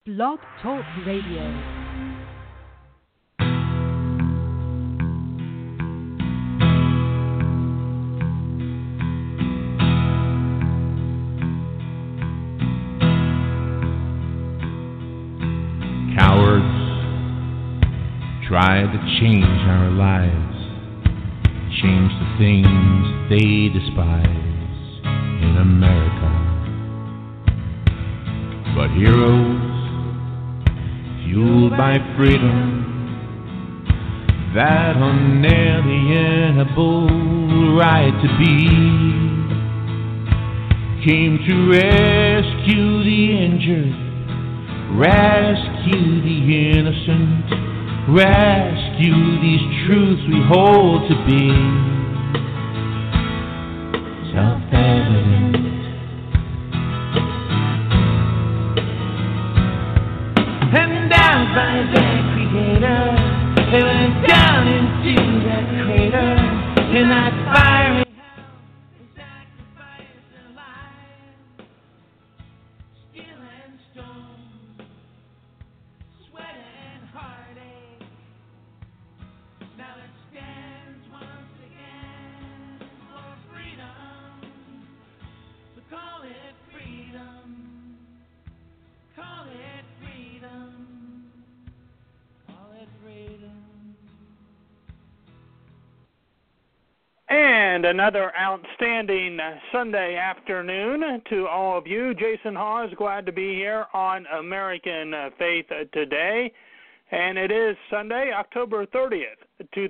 Blog Talk Radio. Try to change our lives, change the things they despise in America. But heroes, fueled by freedom, that unalienable right to be, came to rescue the injured, rescue the innocent, rescue these truths we hold to be self-evident. And down by their creator, they went down into that crater in that fiery hell and sacrificed their lives, steel and stone, sweat and heartache. Now it stands once again for freedom. So call it freedom. Call it freedom. Call it freedom. And another outstanding Sunday afternoon to all of you. Jason Hawes, glad to be here on American Faith Today. And it is Sunday, October 30th,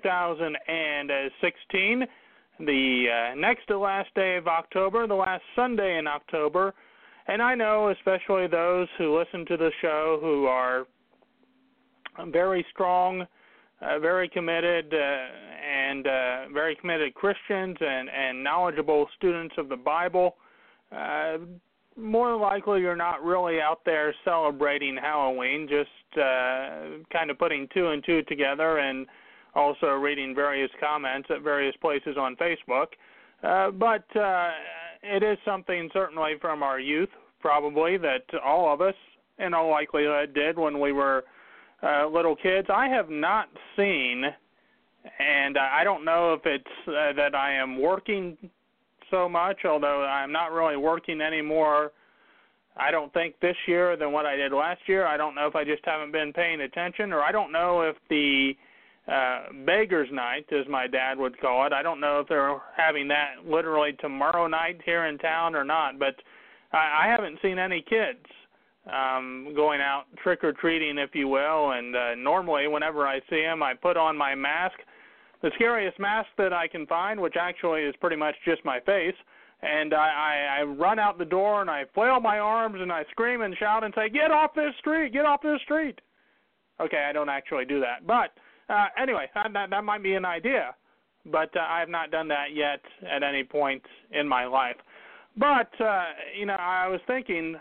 2016, the next to last day of October, the last Sunday in October. And I know especially those who listen to the show who are very strong, very committed, and very committed Christians and knowledgeable students of the Bible. More likely you're not really out there celebrating Halloween, just kind of putting two and two together and also reading various comments at various places on Facebook. But it is something certainly from our youth, probably, that all of us in all likelihood did when we were little kids. I have not seen, and I don't know if it's that I am working so much, although I'm not really working anymore, I don't think, this year than what I did last year. I don't know if I just haven't been paying attention, or I don't know if the Beggars Night, as my dad would call it, I don't know if they're having that literally tomorrow night here in town or not, but I haven't seen any kids going out trick-or-treating, if you will, and normally whenever I see them, I put on my mask, the scariest mask that I can find, which actually is pretty much just my face, and I run out the door and I flail my arms and I scream and shout and say, "Get off this street! Get off this street!" Okay, I don't actually do that, but anyway, that might be an idea, but I have not done that yet at any point in my life. But, I was thinking,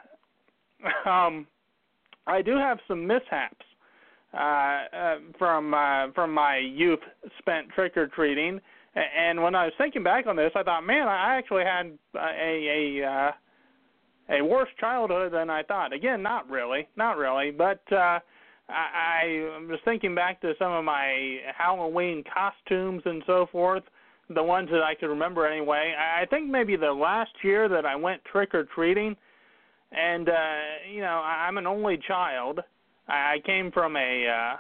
I do have some mishaps from my youth spent trick-or-treating, and when I was thinking back on this, I thought, man, I actually had a worse childhood than I thought. Again, not really, but I was thinking back to some of my Halloween costumes and so forth, the ones that I could remember anyway. I think maybe the last year that I went trick-or-treating, and, I'm an only child. I came from a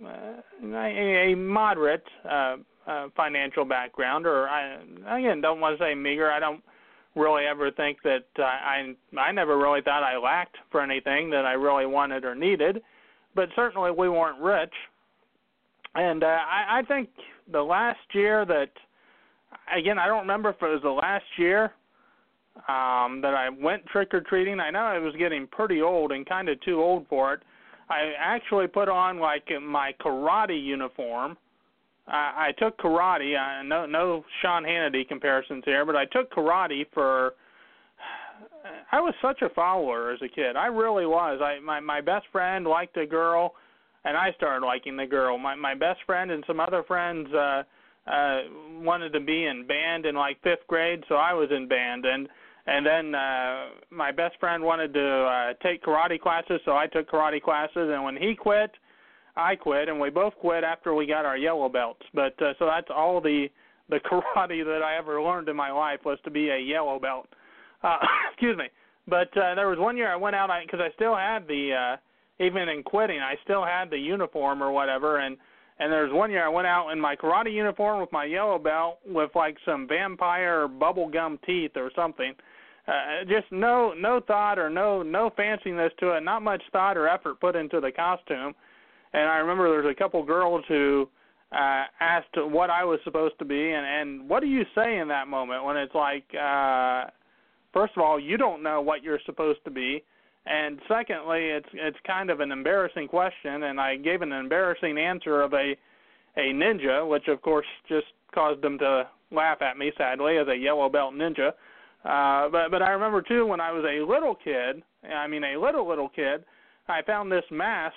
moderate financial background, or I don't want to say meager. I don't really ever think that I never really thought I lacked for anything that I really wanted or needed, but certainly we weren't rich. And I think the last year that, again, I don't remember if it was the last year that I went trick-or-treating. I know I was getting pretty old and kind of too old for it. I actually put on, my karate uniform. I took karate. No Sean Hannity comparisons here, but I took karate for – I was such a follower as a kid. I really was. My best friend liked a girl, and I started liking the girl. My best friend and some other friends wanted to be in band in, 5th grade, so I was in band. And And then my best friend wanted to take karate classes, so I took karate classes. And when he quit, I quit, and we both quit after we got our yellow belts. But so that's all the karate that I ever learned in my life was to be a yellow belt. Excuse me. But there was one year I went out because I still had the even in quitting, I still had the uniform or whatever, and there was one year I went out in my karate uniform with my yellow belt with like some vampire bubblegum teeth or something. Just no thought or no fanciness to it, not much thought or effort put into the costume. And I remember there was a couple girls who asked what I was supposed to be, and what do you say in that moment when it's like, first of all, you don't know what you're supposed to be, and secondly, it's kind of an embarrassing question, and I gave an embarrassing answer of a ninja, which of course just caused them to laugh at me, sadly, as a yellow belt ninja. But I remember, too, when I was a little kid, little kid, I found this mask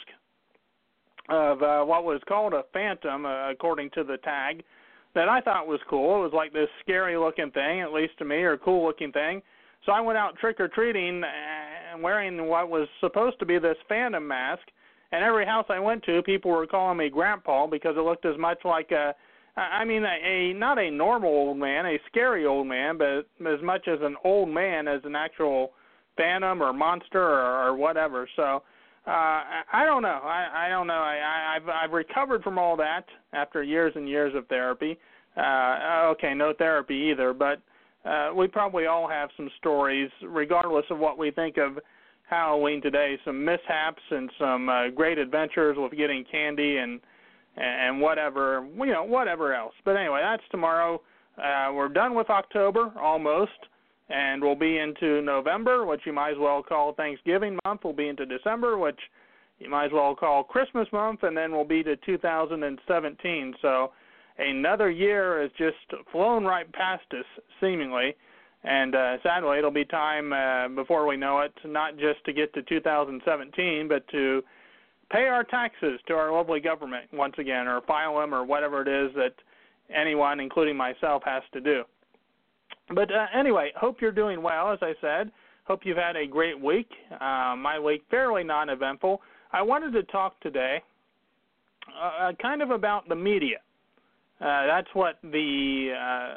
of what was called a phantom, according to the tag, that I thought was cool. It was like this scary-looking thing, at least to me, or cool-looking thing. So I went out trick-or-treating wearing what was supposed to be this phantom mask, and every house I went to, people were calling me Grandpa because it looked as much like not a normal old man, a scary old man, but as much as an old man as an actual phantom or monster or whatever. So I don't know. I don't know. I've recovered from all that after years and years of therapy. Okay, no therapy either, but we probably all have some stories, regardless of what we think of Halloween today, some mishaps and some great adventures with getting candy and whatever, whatever else. But anyway, that's tomorrow. We're done with October, almost, and we'll be into November, which you might as well call Thanksgiving month. We'll be into December, which you might as well call Christmas month, and then we'll be to 2017. So another year has just flown right past us, seemingly, and sadly it'll be time before we know it, not just to get to 2017, but to pay our taxes to our lovely government once again, or file them, or whatever it is that anyone, including myself, has to do. But anyway, hope you're doing well, as I said. Hope you've had a great week. My week, fairly non-eventful. I wanted to talk today kind of about the media. That's what the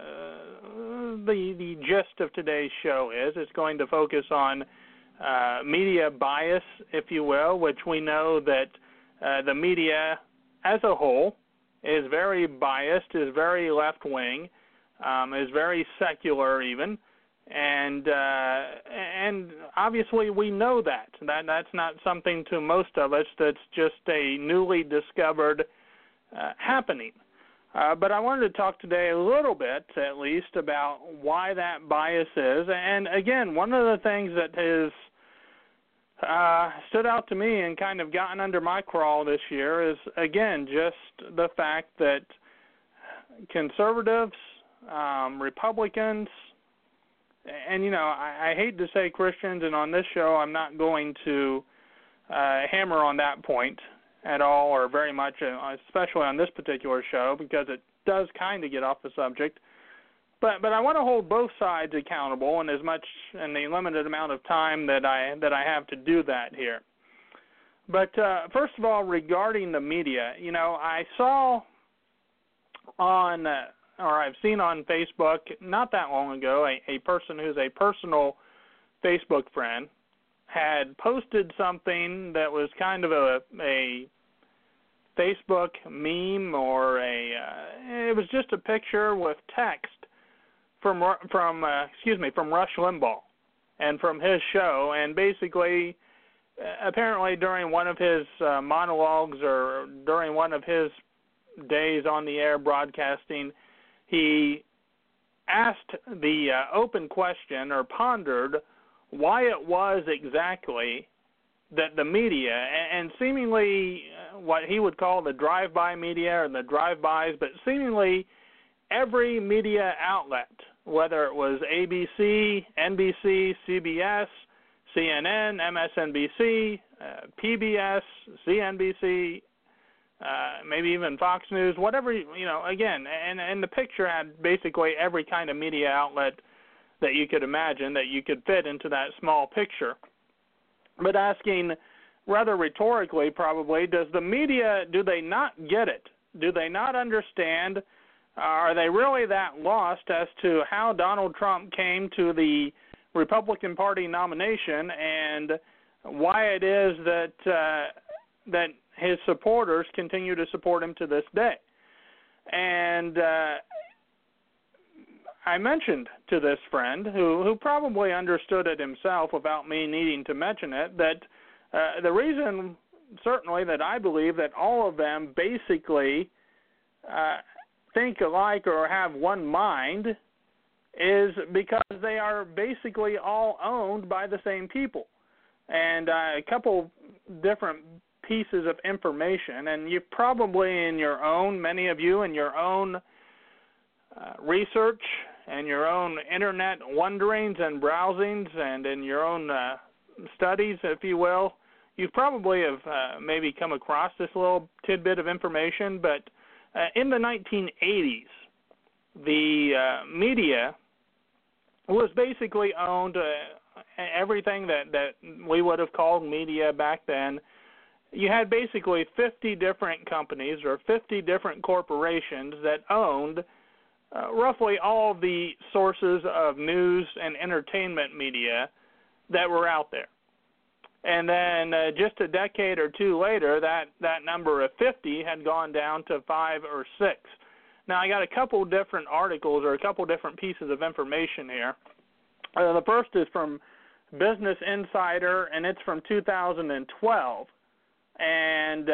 gist of today's show is. It's going to focus on media bias, if you will, which we know that the media as a whole is very biased, is very left-wing, is very secular even, and obviously we know that. That's not something to most of us that's just a newly discovered happening. But I wanted to talk today a little bit, at least, about why that bias is. And again, one of the things that has stood out to me and kind of gotten under my crawl this year is, again, just the fact that conservatives, Republicans, and, I hate to say Christians, and on this show I'm not going to hammer on that point at all, or very much, especially on this particular show, because it does kind of get off the subject. But I want to hold both sides accountable in the limited amount of time that I have to do that here. But first of all, regarding the media, I saw I've seen on Facebook not that long ago a person who's a personal Facebook friend had posted something that was kind of a Facebook meme, or it was just a picture with text from Rush Limbaugh and from his show, and basically apparently during one of his monologues or during one of his days on the air broadcasting, he asked the open question, or pondered why it was exactly that the media, and seemingly what he would call the drive-by media or the drive-bys, but seemingly every media outlet, whether it was ABC, NBC, CBS, CNN, MSNBC, PBS, CNBC, maybe even Fox News, whatever, again, and the picture had basically every kind of media outlet that you could imagine that you could fit into that small picture. But asking rather rhetorically probably, does the media, do they not get it? Do they not understand? Are they really that lost as to how Donald Trump came to the Republican Party nomination and why it is that his supporters continue to support him to this day? And I mentioned to this friend, who probably understood it himself without me needing to mention it, that the reason certainly that I believe that all of them basically think alike or have one mind is because they are basically all owned by the same people. And a couple different pieces of information, and you probably in your own, many of you in your own research and your own internet wanderings and browsings and in your own studies, if you will, you probably have maybe come across this little tidbit of information, but in the 1980s, the media was basically owned, everything that we would have called media back then. You had basically 50 different companies or 50 different corporations that owned roughly all of the sources of news and entertainment media that were out there. And then just a decade or two later, that number of 50 had gone down to 5 or 6. Now, I got a couple different articles or a couple different pieces of information here. The first is from Business Insider, and it's from 2012. And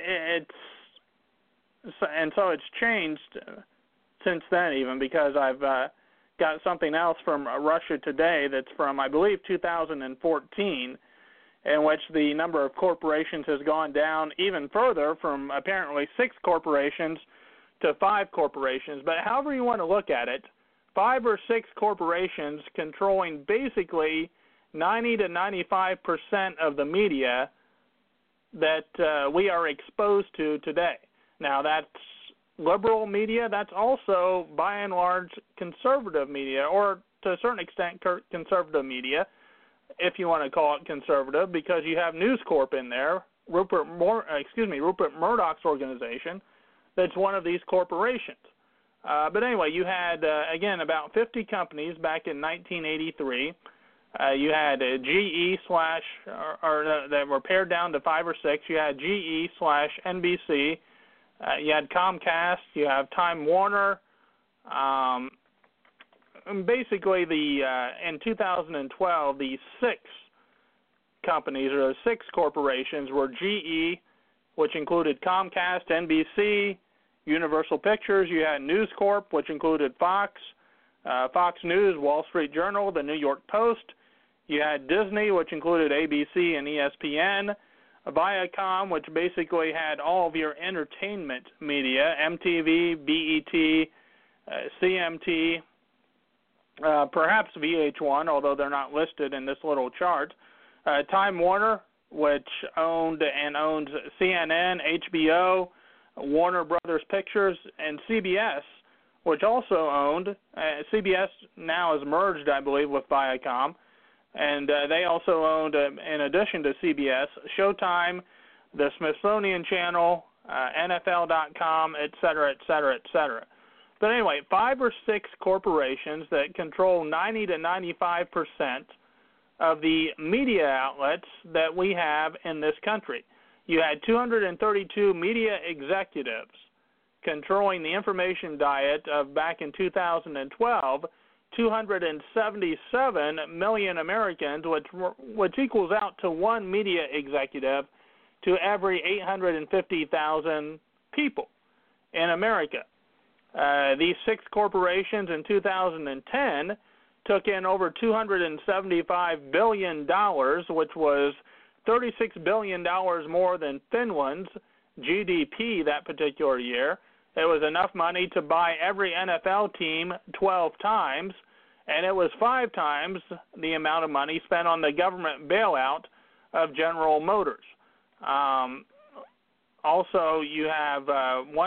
so it's changed since then, even, because I've got something else from Russia Today that's from, I believe, 2014, in which the number of corporations has gone down even further from apparently 6 corporations to 5 corporations. But however you want to look at it, 5 or 6 corporations controlling basically 90 to 95% of the media that we are exposed to today. Now, that's liberal media. That's also, by and large, conservative media, or to a certain extent, conservative media, if you want to call it conservative, because you have News Corp in there, Rupert Murdoch's organization, that's one of these corporations. But anyway, you had, again, about 50 companies back in 1983. You had GE that were pared down to 5 or 6. You had GE/NBC. You had Comcast. You have Time Warner. Basically, in 2012, the 6 companies or the 6 corporations were GE, which included Comcast, NBC, Universal Pictures. You had News Corp, which included Fox, Fox News, Wall Street Journal, the New York Post. You had Disney, which included ABC and ESPN, Viacom, which basically had all of your entertainment media, MTV, BET, CMT, perhaps VH1, although they're not listed in this little chart. Time Warner, which owned and owns CNN, HBO, Warner Brothers Pictures, and CBS, which also owned, CBS now is merged, I believe, with Viacom, and they also owned, in addition to CBS, Showtime, the Smithsonian Channel, NFL.com, et cetera, et cetera, et cetera. But anyway, 5 or 6 corporations that control 90 to 95% of the media outlets that we have in this country. You had 232 media executives controlling the information diet of, back in 2012, 277 million Americans, which equals out to 1 media executive to every 850,000 people in America. These 6 corporations in 2010 took in over $275 billion, which was $36 billion more than Finland's GDP that particular year. It was enough money to buy every NFL team 12 times, and it was 5 times the amount of money spent on the government bailout of General Motors. Also, you have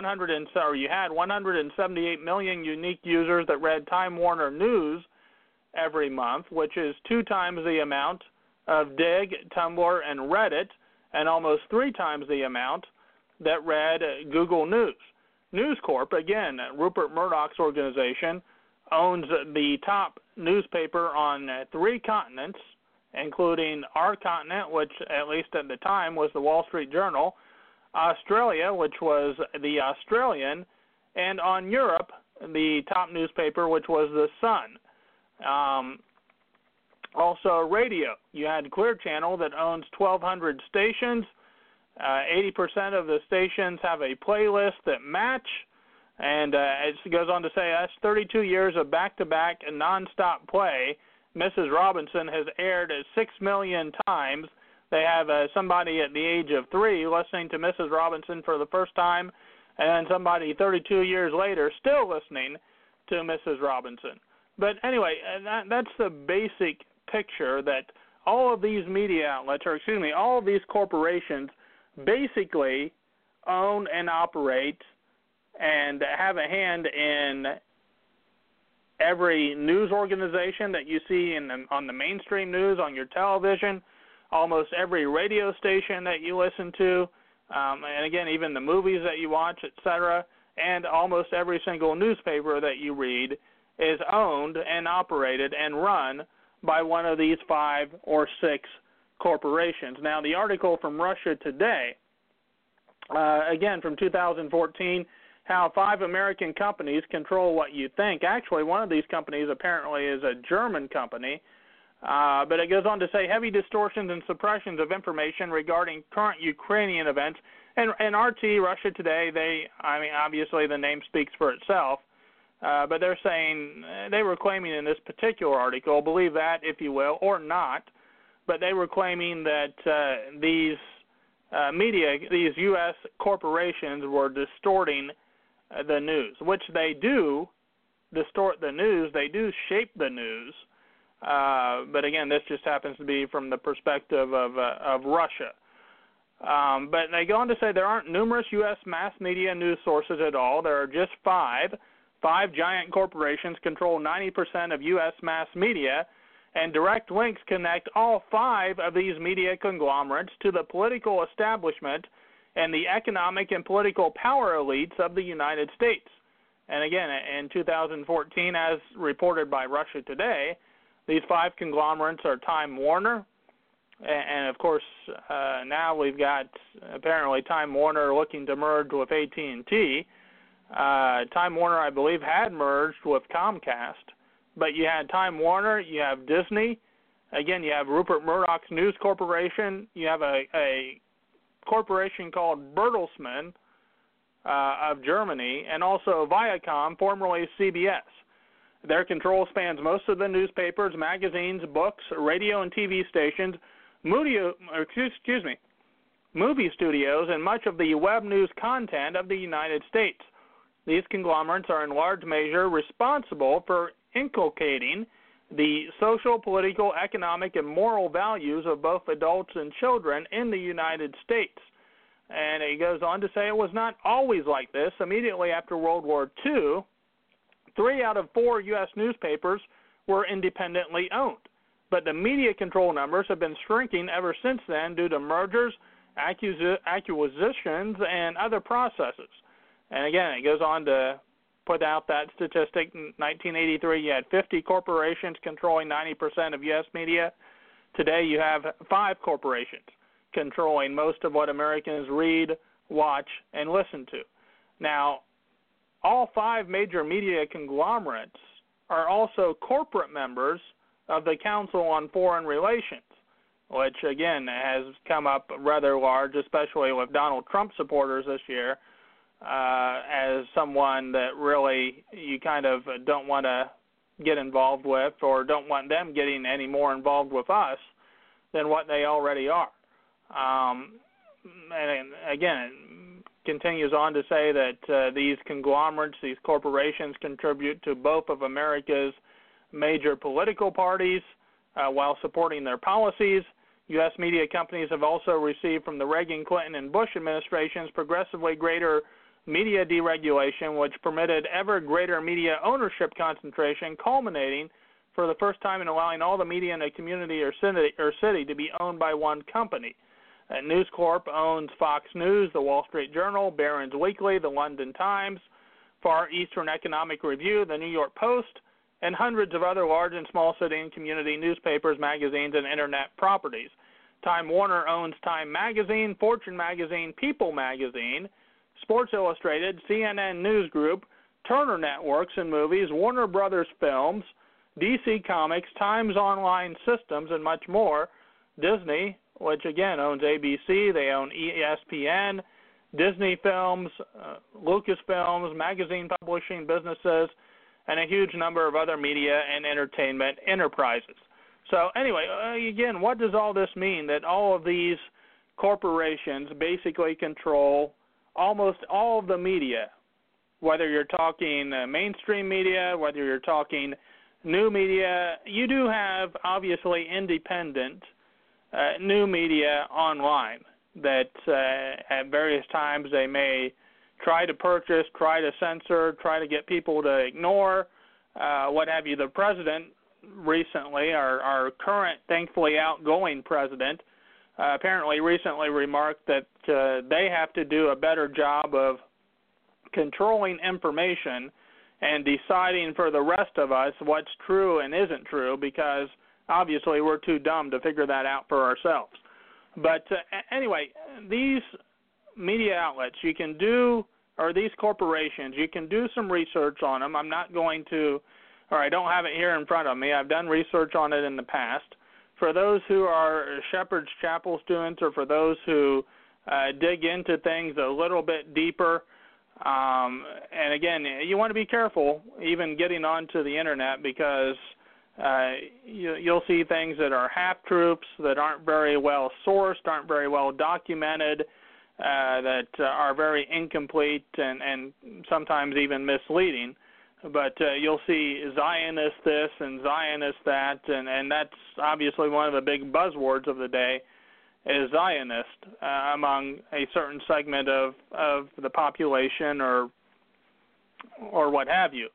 178 million unique users that read Time Warner News every month, which is 2 times the amount of Digg, Tumblr, and Reddit, and almost 3 times the amount that read Google News. News Corp, again, Rupert Murdoch's organization, owns the top newspaper on 3 continents, including our continent, which at least at the time was the Wall Street Journal, Australia, which was the Australian, and on Europe, the top newspaper, which was the Sun. Also, radio. You had Clear Channel that owns 1,200 stations. 80% of the stations have a playlist that match. And it goes on to say that's 32 years of back-to-back and nonstop play. Mrs. Robinson has aired 6 million times. They have somebody at the age of 3 listening to Mrs. Robinson for the first time, and then somebody 32 years later still listening to Mrs. Robinson. But anyway, that's the basic picture, that all of these media outlets, all of these corporations basically own and operate and have a hand in every news organization that you see on the mainstream news, on your television, almost every radio station that you listen to, and again, even the movies that you watch, etc., and almost every single newspaper that you read is owned and operated and run by one of these 5 or 6 corporations. Now, the article from Russia Today, again from 2014, how 5 American companies control what you think. Actually, one of these companies apparently is a German company, but it goes on to say heavy distortions and suppressions of information regarding current Ukrainian events. And RT, Russia Today, obviously the name speaks for itself, but they're saying, they were claiming in this particular article, believe that if you will, or not, but they were claiming that these these U.S. corporations were distorting the news, which they do distort the news. They do shape the news. But again, this just happens to be from the perspective of Russia. But they go on to say there aren't numerous U.S. mass media news sources at all. There are just 5. 5 giant corporations control 90% of U.S. mass media, and direct links connect all 5 of these media conglomerates to the political establishment and the economic and political power elites of the United States. And again, in 2014, as reported by Russia Today, these 5 conglomerates are Time Warner, and of course, now we've got apparently Time Warner looking to merge with AT&T. Time Warner, I believe, had merged with Comcast, but you had Time Warner, you have Disney, again, you have Rupert Murdoch's News Corporation, you have a corporation called Bertelsmann of Germany, and also Viacom, formerly CBS. Their control spans most of the newspapers, magazines, books, radio and TV stations, movie studios, and much of the web news content of the United States. These conglomerates are in large measure responsible for inculcating the social, political, economic, and moral values of both adults and children in the United States. And he goes on to say it was not always like this. Immediately after World War II, 3 out of 4 U.S. newspapers were independently owned. But the media control numbers have been shrinking ever since then due to mergers, acquisitions, and other processes. And again, it goes on to put out that statistic. In 1983, you had 50 corporations controlling 90% of U.S. media. Today, you have 5 corporations controlling most of what Americans read, watch, and listen to. Now, all 5 major media conglomerates are also corporate members of the Council on Foreign Relations, which, again, has come up rather large, especially with Donald Trump supporters this year, as someone that really you kind of don't want to get involved with, or don't want them getting any more involved with us than what they already are. And again, it continues on to say that these conglomerates, these corporations, contribute to both of America's major political parties while supporting their policies. U.S. media companies have also received from the Reagan, Clinton, and Bush administrations progressively greater media deregulation, which permitted ever greater media ownership concentration, culminating for the first time in allowing all the media in a community or city to be owned by one company. News Corp owns Fox News, The Wall Street Journal, Barron's Weekly, The London Times, Far Eastern Economic Review, The New York Post, and hundreds of other large and small city and community newspapers, magazines, and Internet properties. Time Warner owns Time Magazine, Fortune Magazine, People Magazine, Sports Illustrated, CNN News Group, Turner Networks and Movies, Warner Brothers Films, DC Comics, Times Online Systems, and much more. Disney, which again owns ABC, they own ESPN, Disney Films, Lucasfilms, magazine publishing businesses, and a huge number of other media and entertainment enterprises. So anyway, again, what does all this mean? That all of these corporations basically control almost all of the media, whether you're talking mainstream media, whether you're talking new media. You do have, obviously, independent new media online that at various times they may try to purchase, try to censor, try to get people to ignore, what have you. The president recently, our current, thankfully outgoing president, apparently recently remarked that they have to do a better job of controlling information and deciding for the rest of us what's true and isn't true, because obviously we're too dumb to figure that out for ourselves. But anyway, these media outlets, you can do, or these corporations, you can do some research on them. I'm not going to, or I don't have it here in front of me. I've done research on it in the past. For those who are Shepherd's Chapel students, or for those who dig into things a little bit deeper, and again, you want to be careful even getting onto the internet, because you'll see things that are half-truths, that aren't very well sourced, aren't very well documented, that are very incomplete and sometimes even misleading. But you'll see Zionist this and Zionist that, and that's obviously one of the big buzzwords of the day, is Zionist among a certain segment of the population or what have you.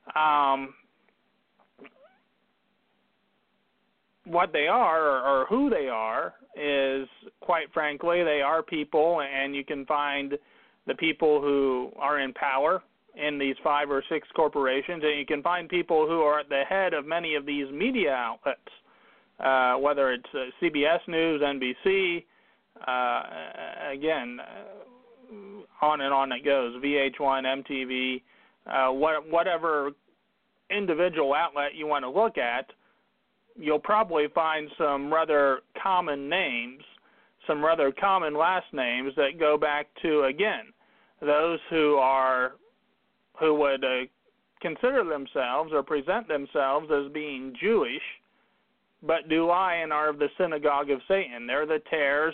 What they are, or who they are, is, quite frankly, they are people, and you can find the people who are in power in these 5 or 6 corporations, and you can find people who are at the head of many of these media outlets, whether it's CBS News, NBC, again, on and on it goes, VH1, MTV, whatever individual outlet you want to look at, you'll probably find some rather common names, some rather common last names that go back to, again, those who would consider themselves or present themselves as being Jewish, but do lie and are of the synagogue of Satan. They're the tares.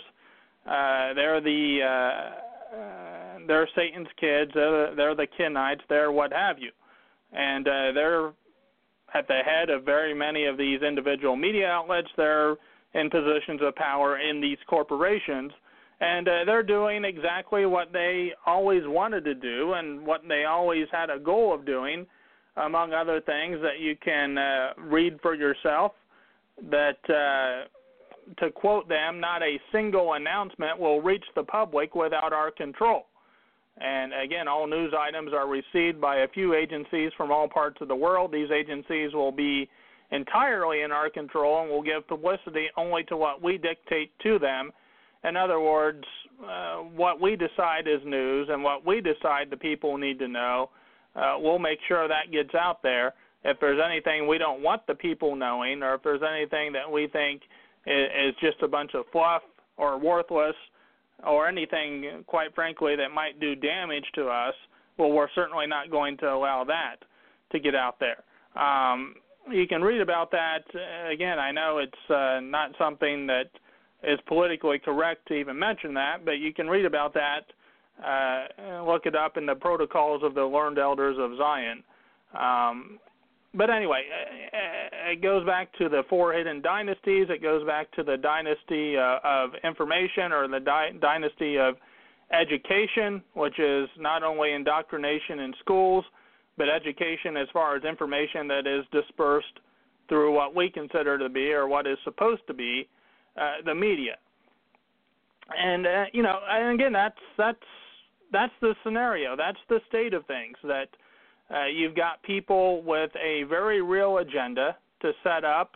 They're Satan's kids. They're the Kenites. They're what have you, and they're at the head of very many of these individual media outlets. They're in positions of power in these corporations, and they're doing exactly what they always wanted to do and what they always had a goal of doing, among other things that you can read for yourself, that, to quote them, not a single announcement will reach the public without our control. And again, all news items are received by a few agencies from all parts of the world. These agencies will be entirely in our control and will give publicity only to what we dictate to them. In other words, what we decide is news, and what we decide the people need to know, we'll make sure that gets out there. If there's anything we don't want the people knowing, or if there's anything that we think is just a bunch of fluff or worthless, or anything, quite frankly, that might do damage to us, well, we're certainly not going to allow that to get out there. You can read about that. Again, I know it's not something that is politically correct to even mention that, but you can read about that, look it up in the Protocols of the Learned Elders of Zion. But anyway, it goes back to the 4 hidden dynasties. It goes back to the dynasty of information, or the dynasty of education, which is not only indoctrination in schools, but education as far as information that is dispersed through what we consider to be, or what is supposed to be, the media. And and again, that's the scenario. That's the state of things. That you've got people with a very real agenda to set up,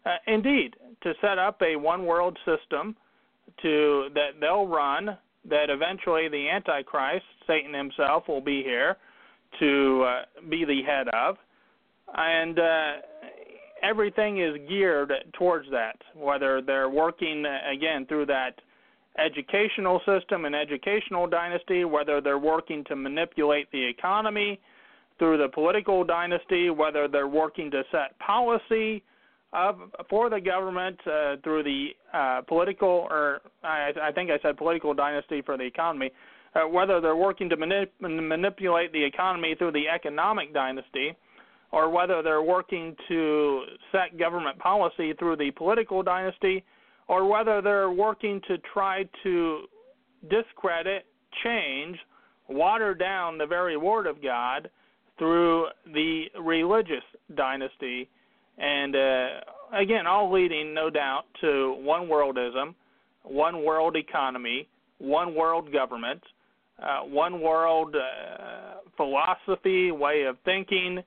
a one world system that they'll run. That eventually the Antichrist, Satan himself, will be here to be the head of, and everything is geared towards that. Whether they're working again through that educational system and educational dynasty, whether they're working to manipulate the economy through the political dynasty, whether they're working to set policy for the government through the political, or I think I said political dynasty for the economy, whether they're working to manipulate the economy through the economic dynasty, or whether they're working to set government policy through the political dynasty, or whether they're working to try to discredit, change, water down the very Word of God through the religious dynasty. And again, all leading, no doubt, to one worldism, one world economy, one world government, one world philosophy, way of thinking,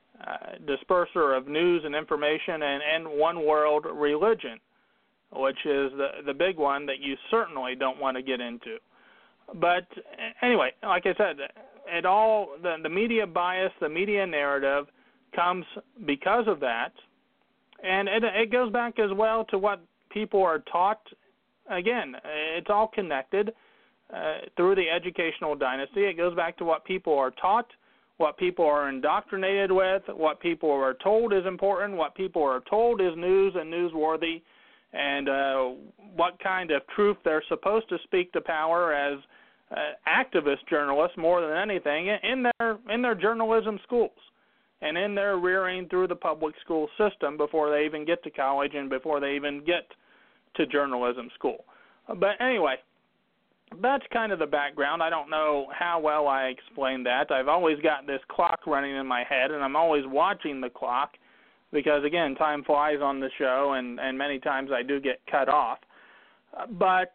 disperser of news and information, and one world religion, which is the big one that you certainly don't want to get into. But anyway, like I said, the media bias, the media narrative comes because of that, and it goes back as well to what people are taught. Again, it's all connected through the educational dynasty. It goes back to what people are taught, what people are indoctrinated with, what people are told is important, what people are told is news and newsworthy, and what kind of truth they're supposed to speak to power as activist journalists more than anything in their journalism schools and in their rearing through the public school system before they even get to college and before they even get to journalism school. But anyway, that's kind of the background. I don't know how well I explained that. I've always got this clock running in my head, and I'm always watching the clock because, again, time flies on the show, and many times I do get cut off. But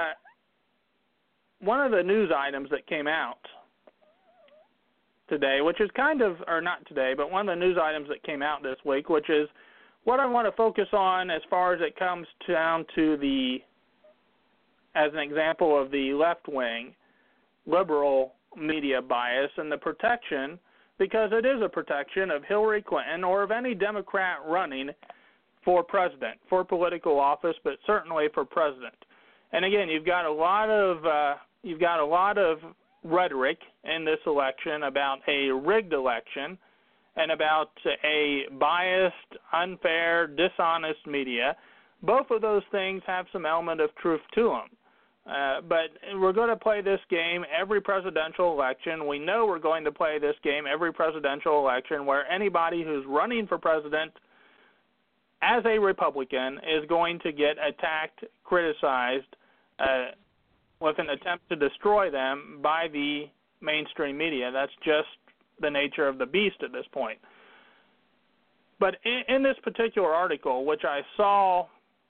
one of the news items that came out today, which is not today, but one of the news items that came out this week, which is what I want to focus on as far as it comes down to as an example of the left-wing liberal media bias and the protection, because it is a protection of Hillary Clinton or of any Democrat running for president, for political office, but certainly for president. And again, you've got a lot of rhetoric in this election about a rigged election and about a biased, unfair, dishonest media. Both of those things have some element of truth to them. But we're going to play this game every presidential election. We know we're going to play this game every presidential election where anybody who's running for president as a Republican is going to get attacked, criticized, with an attempt to destroy them by the mainstream media. That's just the nature of the beast at this point. But in this particular article, which I saw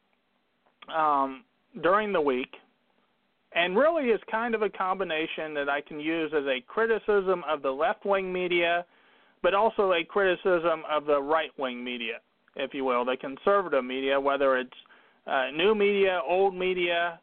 during the week, and really is kind of a combination that I can use as a criticism of the left-wing media, but also a criticism of the right-wing media, if you will, the conservative media, whether it's new media, old media,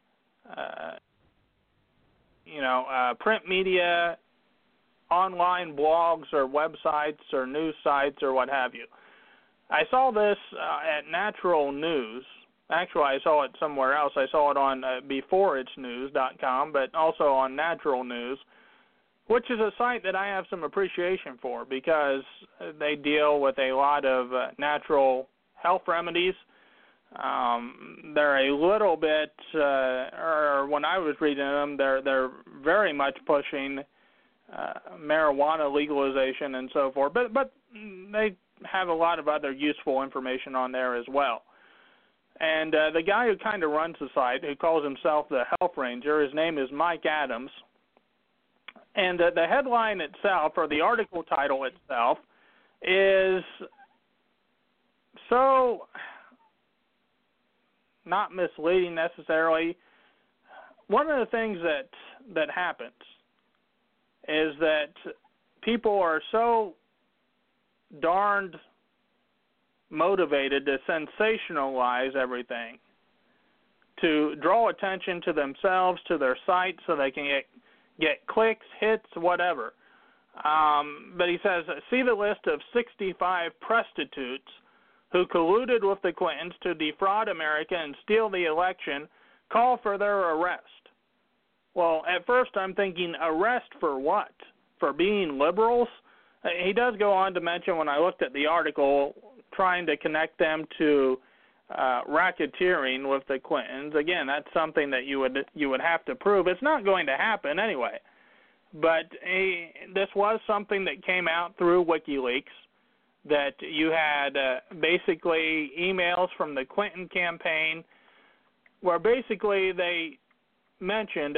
print media, online blogs or websites or news sites or what have you. I saw this at Natural News. Actually, I saw it somewhere else. I saw it on beforeitsnews.com, but also on Natural News, which is a site that I have some appreciation for because they deal with a lot of natural health remedies. They're a little bit, or when I was reading them, they're very much pushing marijuana legalization and so forth, but they have a lot of other useful information on there as well. And the guy who kind of runs the site, who calls himself the Health Ranger, his name is Mike Adams. And the headline itself, or the article title itself, is so not misleading necessarily. One of the things that happens is that people are so darned motivated to sensationalize everything, to draw attention to themselves, to their site, so they can get clicks, hits, whatever. But he says, see the list of 65 prostitutes who colluded with the Clintons to defraud America and steal the election, call for their arrest. Well, at first I'm thinking, arrest for what? For being liberals? He does go on to mention, when I looked at the article, trying to connect them to racketeering with the Clintons. Again, that's something that you would have to prove. It's not going to happen anyway. But this was something that came out through WikiLeaks, that you had basically emails from the Clinton campaign where basically they mentioned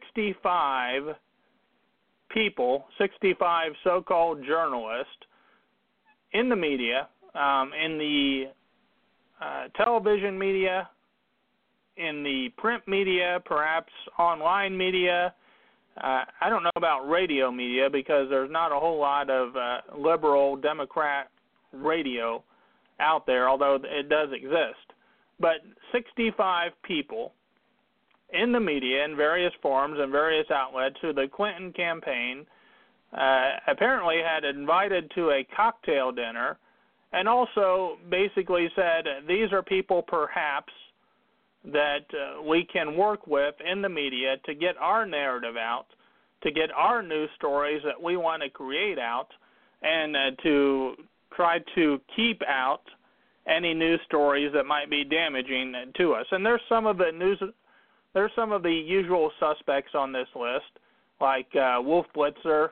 65 people, 65 so-called journalists in the media, in the television media, in the print media, perhaps online media. I don't know about radio media because there's not a whole lot of liberal Democrat radio out there, although it does exist. But 65 people in the media in various forms and various outlets who the Clinton campaign apparently had invited to a cocktail dinner, and also basically said, these are people perhaps that we can work with in the media to get our narrative out, to get our news stories that we want to create out, and to try to keep out any news stories that might be damaging to us. And there's some of the usual suspects on this list, like Wolf Blitzer,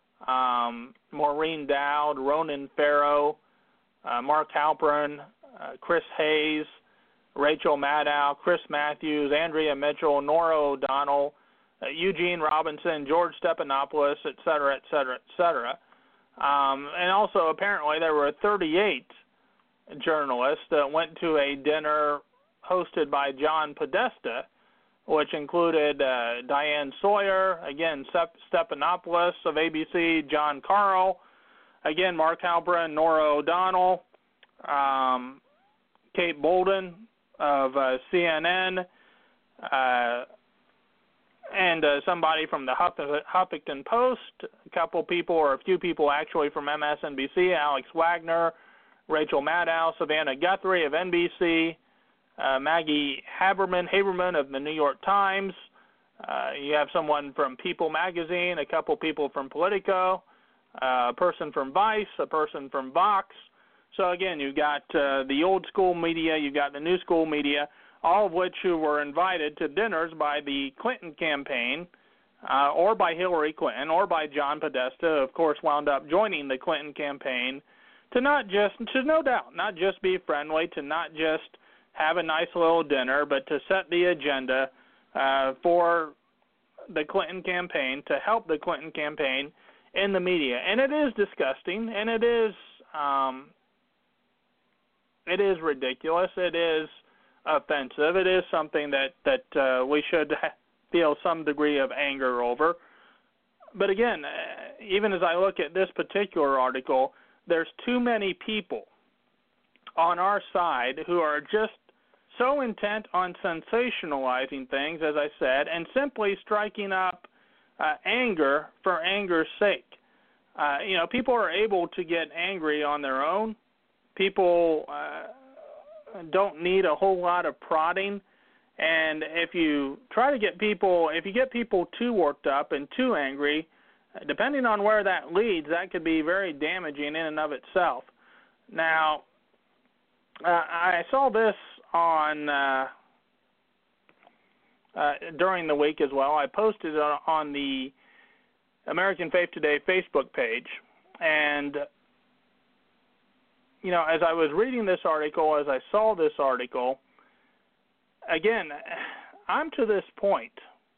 Maureen Dowd, Ronan Farrow, Mark Halperin, Chris Hayes, Rachel Maddow, Chris Matthews, Andrea Mitchell, Nora O'Donnell, Eugene Robinson, George Stephanopoulos, et cetera, et cetera, et cetera. And also apparently there were 38 journalists that went to a dinner hosted by John Podesta, which included Diane Sawyer, again, Stephanopoulos of ABC, John Carl, again, Mark Halperin, Nora O'Donnell, Kate Bolden of CNN, and somebody from the Huffington Post, a couple people, or a few people actually from MSNBC, Alex Wagner, Rachel Maddow, Savannah Guthrie of NBC, Maggie Haberman of the New York Times. You have someone from People magazine, a couple people from Politico, a person from Vice, a person from Vox. So again, you've got the old school media, you've got the new school media, all of which who were invited to dinners by the Clinton campaign, or by Hillary Clinton, or by John Podesta, of course wound up joining the Clinton campaign to no doubt, not just be friendly, to not just have a nice little dinner, but to set the agenda for the Clinton campaign, to help the Clinton campaign in the media. And it is disgusting, and it is ridiculous, it is offensive, it is something that we should feel some degree of anger over. But again, even as I look at this particular article, there's too many people on our side who are just so intent on sensationalizing things, as I said, and simply striking up anger for anger's sake. People are able to get angry on their own. People don't need a whole lot of prodding. And if you get people too worked up and too angry, depending on where that leads, that could be very damaging in and of itself. Now, I saw this on during the week as well. I posted it on the American Faith Today Facebook page, and as I was reading this article, as I saw this article, again, I'm to this point.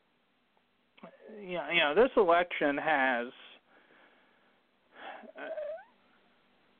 This election has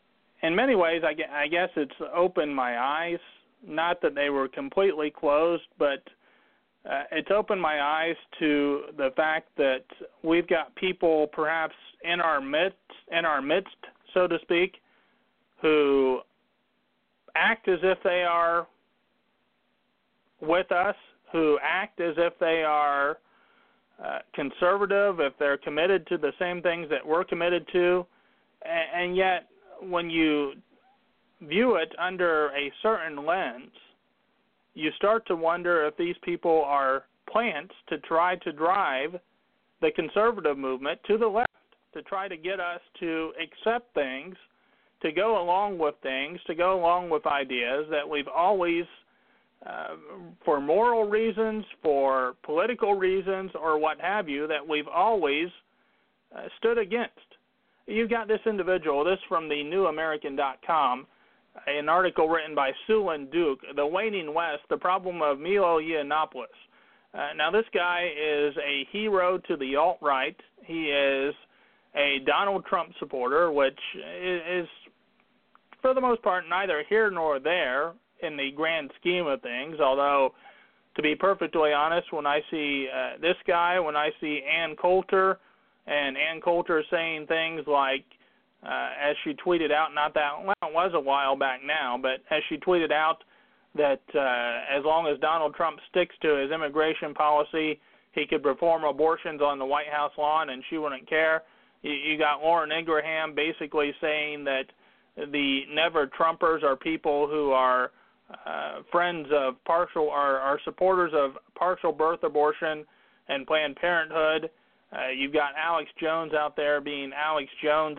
in many ways, I guess it's opened my eyes. Not that they were completely closed, but it's opened my eyes to the fact that we've got people perhaps in our midst, so to speak, who act as if they are with us, who act as if they are conservative, if they're committed to the same things that we're committed to, and yet when you view it under a certain lens, you start to wonder if these people are plants to try to drive the conservative movement to the left, to try to get us to accept things, to go along with things, to go along with ideas that we've always, for moral reasons, for political reasons, or what have you, that we've always stood against. You've got this individual, this from the NewAmerican.com, an article written by Sulan Duke, The Waning West, The Problem of Milo Yiannopoulos. Now, this guy is a hero to the alt-right. He is a Donald Trump supporter, which is, for the most part, neither here nor there in the grand scheme of things, although, to be perfectly honest, when I see this guy, when I see Ann Coulter, and Ann Coulter saying things like, as she tweeted out, it was a while back now, but as she tweeted out that as long as Donald Trump sticks to his immigration policy, he could perform abortions on the White House lawn and she wouldn't care. You got Lauren Ingraham basically saying that the Never Trumpers are people who are friends of are supporters of partial birth abortion and Planned Parenthood. You've got Alex Jones out there being Alex Jones.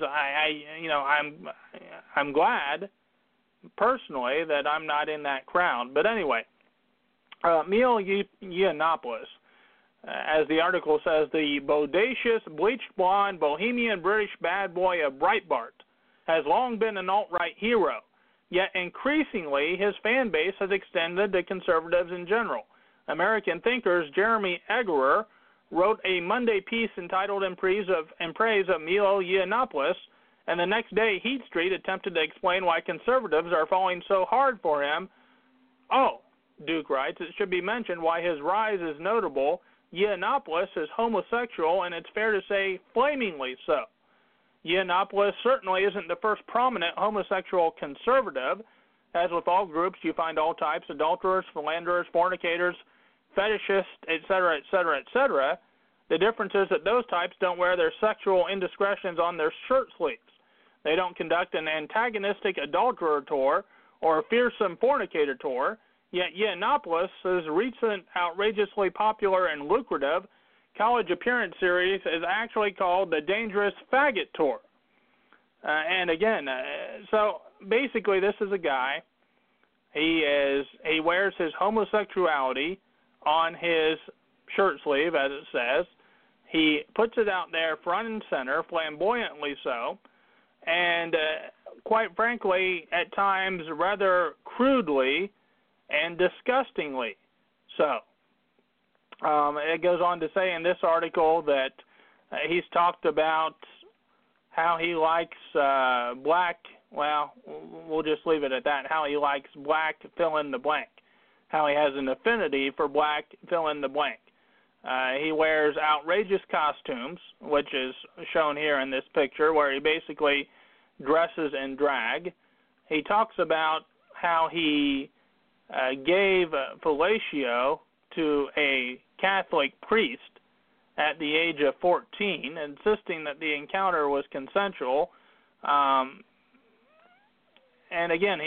I'm glad personally that I'm not in that crowd. But anyway, Milo Yiannopoulos, as the article says, the bodacious, bleached blonde, bohemian British bad boy of Breitbart, has long been an alt-right hero. Yet increasingly, his fan base has extended to conservatives in general. American thinkers Jeremy Eggerer wrote a Monday piece entitled In Praise of Milo Yiannopoulos, and the next day Heat Street attempted to explain why conservatives are falling so hard for him. Oh, Duke writes, it should be mentioned why his rise is notable. Yiannopoulos is homosexual, and it's fair to say flamingly so. Yiannopoulos certainly isn't the first prominent homosexual conservative. As with all groups, you find all types: adulterers, philanderers, fornicators, fetishists, etc., etc., etc. The difference is that those types don't wear their sexual indiscretions on their shirt sleeves. They don't conduct an antagonistic adulterer tour or a fearsome fornicator tour, yet Yiannopoulos' recent outrageously popular and lucrative college appearance series is actually called the Dangerous Faggot Tour. So basically this is a guy, he wears his homosexuality on his shirt sleeve, as it says. He puts it out there front and center, flamboyantly so, and quite frankly, at times rather crudely and disgustingly so. It goes on to say in this article that he's talked about how he likes black, well, we'll just leave it at that, how he likes black fill in the blank, how he has an affinity for black fill in the blank. He wears outrageous costumes, which is shown here in this picture, where he basically dresses in drag. He talks about how he gave fellatio to a Catholic priest at the age of 14, insisting that the encounter was consensual. And again,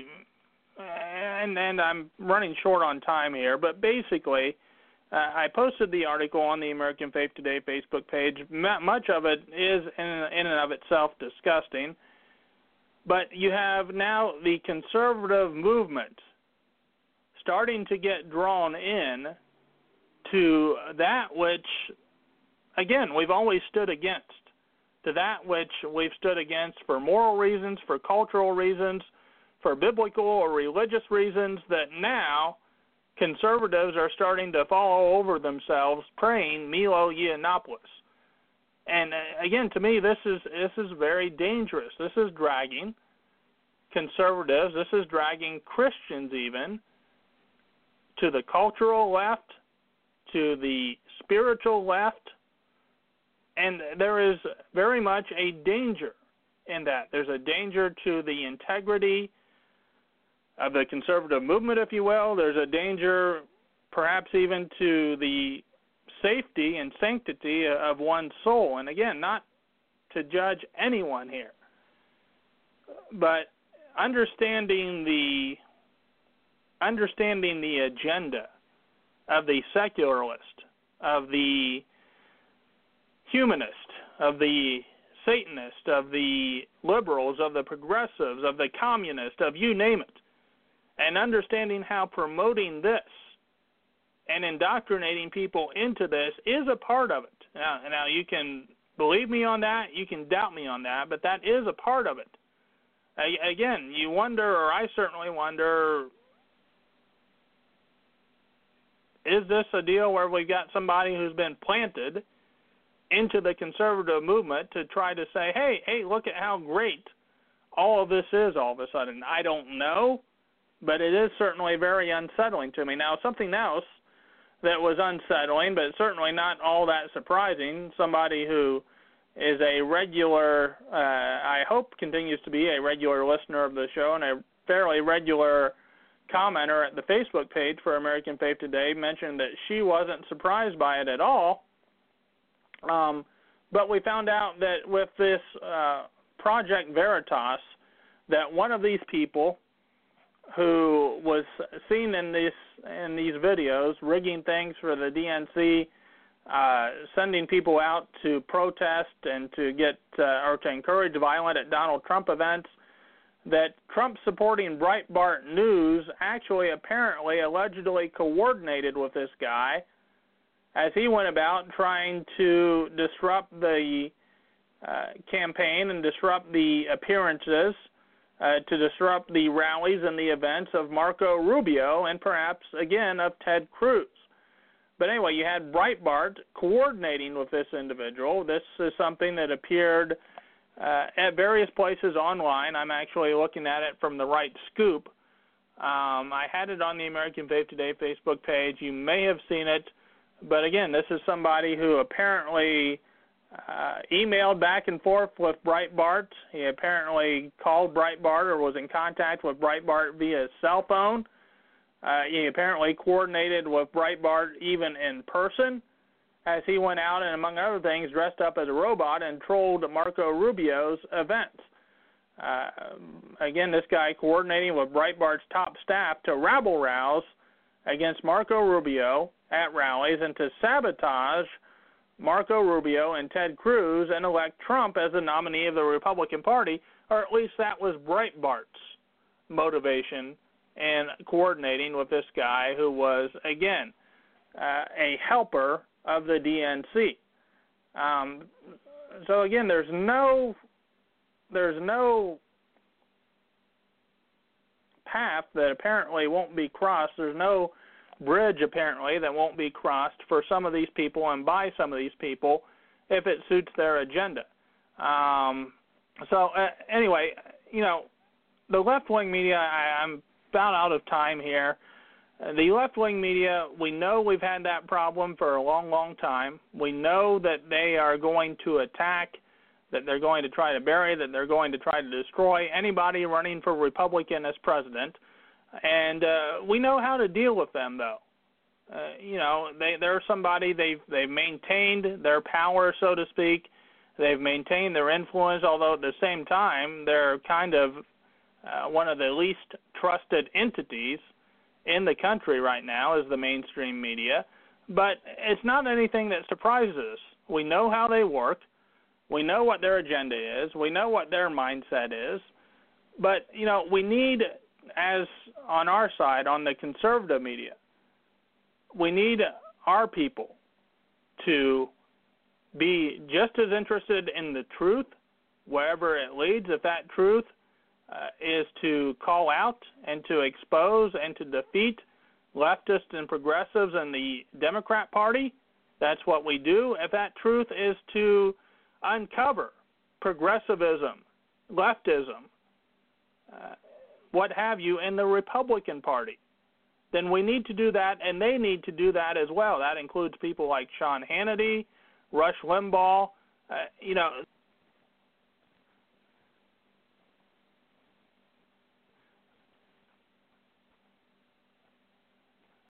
and I'm running short on time here, but basically, I posted the article on the American Faith Today Facebook page. Much of it is in and of itself disgusting, but you have now the conservative movement starting to get drawn in to that which, again, we've always stood against, to that which we've stood against for moral reasons, for cultural reasons, for biblical or religious reasons, that now conservatives are starting to fall all over themselves praying Milo Yiannopoulos. And again, to me, this is very dangerous. This is dragging. conservatives. This is dragging Christians even to the cultural left, to the spiritual left, and there is very much a danger in that. There's a danger to the integrity of the conservative movement, if you will. There's a danger perhaps even to the safety and sanctity of one's soul. And again, not to judge anyone here, but understanding the agenda of the secularist, of the humanist, of the Satanist, of the liberals, of the progressives, of the communists, of you name it, and understanding how promoting this and indoctrinating people into this is a part of it. Now you can believe me on that, you can doubt me on that, but that is a part of it. Again, you wonder, or I certainly wonder, is this a deal where we've got somebody who's been planted into the conservative movement to try to say, hey, look at how great all of this is all of a sudden? I don't know, but it is certainly very unsettling to me. Now, something else that was unsettling, but certainly not all that surprising, somebody who is a regular, I hope continues to be a regular listener of the show and a fairly regular commenter at the Facebook page for American Faith Today, mentioned that she wasn't surprised by it at all. But we found out that with this Project Veritas, that one of these people who was seen in these videos rigging things for the DNC, sending people out to protest and to get or to encourage violence at Donald Trump events, that Trump-supporting Breitbart News actually apparently allegedly coordinated with this guy as he went about trying to disrupt the campaign and disrupt the appearances, to disrupt the rallies and the events of Marco Rubio and perhaps, again, of Ted Cruz. But anyway, you had Breitbart coordinating with this individual. This is something that appeared at various places online. I'm actually looking at it from the Right Scoop. I had it on the American Faith Today Facebook page. You may have seen it. But again, this is somebody who apparently emailed back and forth with Breitbart. He apparently called Breitbart or was in contact with Breitbart via cell phone. He apparently coordinated with Breitbart even in person as he went out and, among other things, dressed up as a robot and trolled Marco Rubio's events. Again, this guy coordinating with Breitbart's top staff to rabble-rouse against Marco Rubio at rallies and to sabotage Marco Rubio and Ted Cruz and elect Trump as the nominee of the Republican Party, or at least that was Breitbart's motivation in coordinating with this guy who was, again, a helper of the DNC. So again, there's no path that apparently won't be crossed. There's no bridge apparently that won't be crossed for some of these people and by some of these people if it suits their agenda. Anyway, the left-wing media, I'm about out of time here. The left-wing media, we know we've had that problem for a long, long time. We know that they are going to attack, that they're going to try to bury, that they're going to try to destroy anybody running for Republican as president. And we know how to deal with them, though. They're somebody, they've maintained their power, so to speak. They've maintained their influence, although at the same time they're kind of one of the least trusted entities in the country right now is the mainstream media. But it's not anything that surprises us. We know how they work. We know what their agenda is. We know what their mindset is. But, we need, as on our side, on the conservative media, we need our people to be just as interested in the truth, wherever it leads. If that truth is to call out and to expose and to defeat leftists and progressives in the Democrat Party, that's what we do. If that truth is to uncover progressivism, leftism, what have you, in the Republican Party, then we need to do that, and they need to do that as well. That includes people like Sean Hannity, Rush Limbaugh.